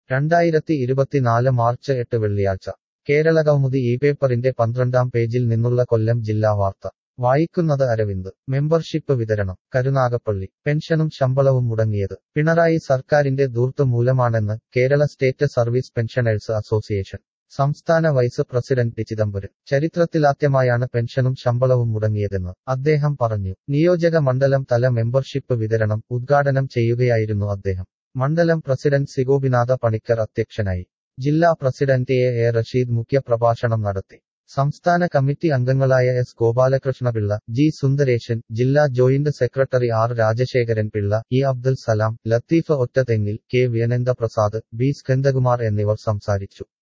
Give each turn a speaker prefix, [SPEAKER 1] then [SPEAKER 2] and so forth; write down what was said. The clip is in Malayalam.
[SPEAKER 1] 2024 മാർച്ച് 8 വെള്ളിയാഴ്ച കേരളകൗമുദി ഈ പേപ്പറിന്റെ 12-ാം പേജിൽ നിന്നുള്ള കൊല്ലം ജില്ലാ വാർത്ത വായിക്കുന്നത് അരവിന്ദ്. മെമ്പർഷിപ്പ് വിതരണം കരുനാഗപ്പള്ളി. പെൻഷനും ശമ്പളവും മുടങ്ങിയത് പിണറായി സർക്കാരിന്റെ ധൂർത്ത് മൂലമാണെന്ന് Kerala State Service Pensioners Association സംസ്ഥാന വൈസ് പ്രസിഡന്റ് ടി ചിദംബരം. ചരിത്രത്തിലാദ്യമായാണ് പെൻഷനും ശമ്പളവും മുടങ്ങിയതെന്ന് അദ്ദേഹം പറഞ്ഞു. നിയോജക മണ്ഡലം തല മെമ്പർഷിപ്പ് വിതരണം ഉദ്ഘാടനം ചെയ്യുകയായിരുന്നു അദ്ദേഹം. മണ്ഡലം പ്രസിഡന്റ് സി ഗോപിനാഥ പണിക്കർ അധ്യക്ഷനായി. ജില്ലാ പ്രസിഡന്റ് എ റഷീദ് മുഖ്യപ്രഭാഷണം നടത്തി. സംസ്ഥാന കമ്മിറ്റി അംഗങ്ങളായ എസ് ഗോപാലകൃഷ്ണപിള്ള, ജി സുന്ദരേശൻ, ജില്ലാ joint secretary R Rajasekharan Pillai, E Abdul Salam, Latheef ഒറ്റതെങ്ങിൽ, കെ വിനന്ദ പ്രസാദ്, ബി സ്കന്ദകുമാർ എന്നിവർ സംസാരിച്ചു.